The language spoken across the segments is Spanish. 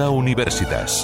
Moda Universitas.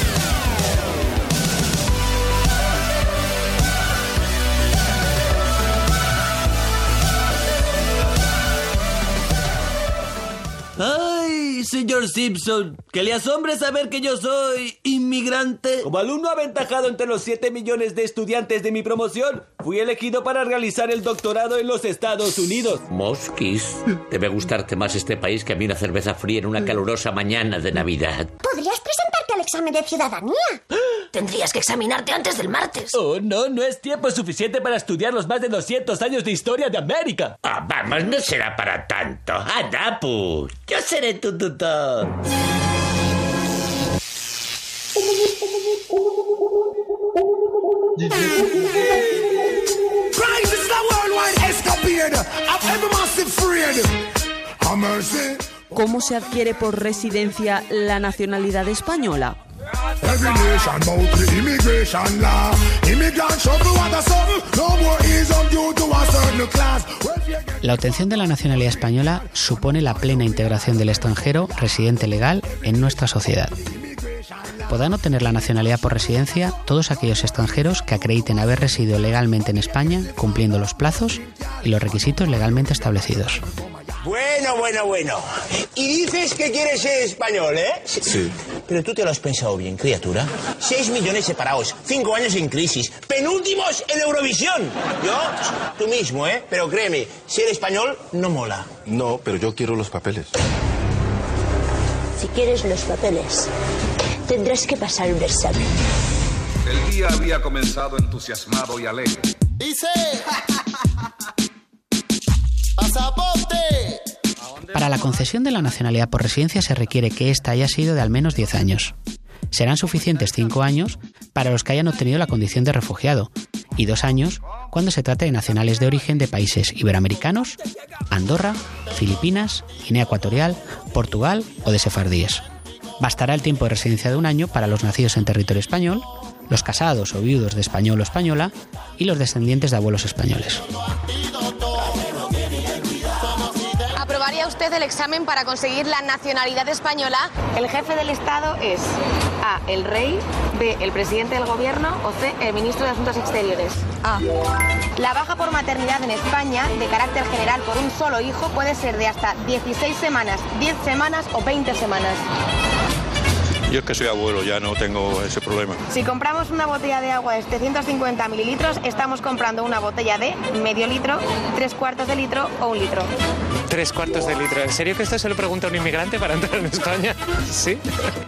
¡Ay, señor Simpson! ¿Que le asombre saber que yo soy inmigrante? Como alumno aventajado entre los 7 millones de estudiantes de mi promoción, fui elegido para realizar el doctorado en los Estados Unidos. Mosquis, debe gustarte más este país que a mí una cerveza fría en una calurosa mañana de Navidad. ¿Podrías presentarte al examen de ciudadanía? Tendrías que examinarte antes del martes. Oh, no es tiempo suficiente para estudiar los más de 200 años de historia de América. Ah, vamos, no será para tanto. Adapu, yo seré tu tutor. ¿Cómo se adquiere por residencia la nacionalidad española? La obtención de la nacionalidad española supone la plena integración del extranjero residente legal en nuestra sociedad. Podrán obtener la nacionalidad por residencia todos aquellos extranjeros que acrediten haber residido legalmente en España, cumpliendo los plazos y los requisitos legalmente establecidos. Bueno. Y dices que quieres ser español, ¿eh? Sí. Pero tú te lo has pensado bien, criatura. 6 millones separados, 5 años en crisis, penúltimos en Eurovisión. Tú mismo, ¿eh? Pero créeme, ser español no mola. No, pero yo quiero los papeles. Si quieres los papeles, tendrás que pasar un examen. El día había comenzado entusiasmado y alegre. ¡Dice! ¡Pasaporte! Para la concesión de la nacionalidad por residencia se requiere que ésta haya sido de al menos 10 años. Serán suficientes 5 años para los que hayan obtenido la condición de refugiado y 2 años cuando se trate de nacionales de origen de países iberoamericanos, Andorra, Filipinas, Guinea Ecuatorial, Portugal o de sefardíes. Bastará el tiempo de residencia de 1 año para los nacidos en territorio español, los casados o viudos de español o española y los descendientes de abuelos españoles. ¿Aprobaría usted el examen para conseguir la nacionalidad española? El jefe del Estado es A, el rey, B, el presidente del gobierno o C, el ministro de Asuntos Exteriores. A. La baja por maternidad en España, de carácter general por un solo hijo, puede ser de hasta 16 semanas, 10 semanas o 20 semanas. Yo es que soy abuelo, ya no tengo ese problema. Si compramos una botella de agua de 750 mililitros, estamos comprando una botella de medio litro, 3/4 de litro o 1 litro. 3/4 de litro. ¿En serio que esto se lo pregunta a un inmigrante para entrar en España? Sí.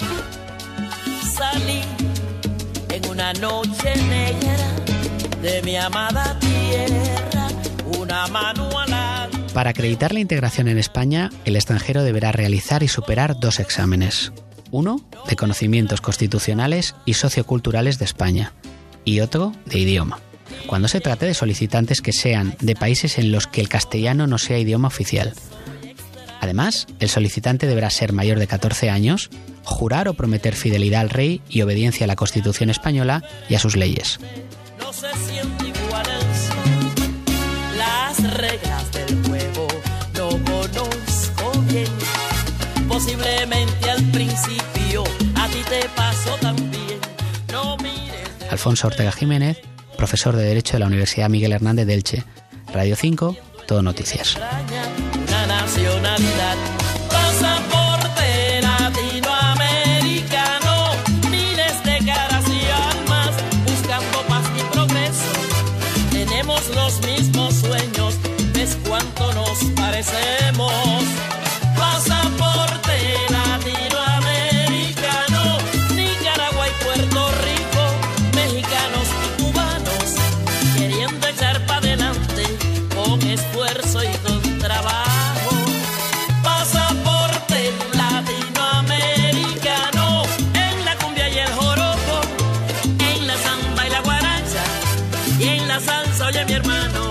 Salí en una noche negra de mi amada tierra, una mano a la... Para acreditar la integración en España, el extranjero deberá realizar y superar 2 exámenes. Uno, de conocimientos constitucionales y socioculturales de España, y otro, de idioma, cuando se trate de solicitantes que sean de países en los que el castellano no sea idioma oficial. Además, el solicitante deberá ser mayor de 14 años, jurar o prometer fidelidad al rey y obediencia a la Constitución española y a sus leyes. No se siente igual el sol, las reglas del juego no conozco bien. Posiblemente al principio a ti te pasó también. No mires. Alfonso Ortega Jiménez, profesor de Derecho de la Universidad Miguel Hernández de Elche. Radio 5, Todo Noticias. Una nacionalidad, pasaporte latinoamericano, miles de caras y almas buscando paz y progreso. Tenemos los mismos sueños, ves cuánto nos parecemos. Pasaporte latinoamericano, Nicaragua y Puerto Rico, mexicanos y cubanos, queriendo echar para adelante con esfuerzo y con trabajo. Pasaporte latinoamericano, en la cumbia y el joropo, en la samba y la guaracha, y en la salsa, oye mi hermano.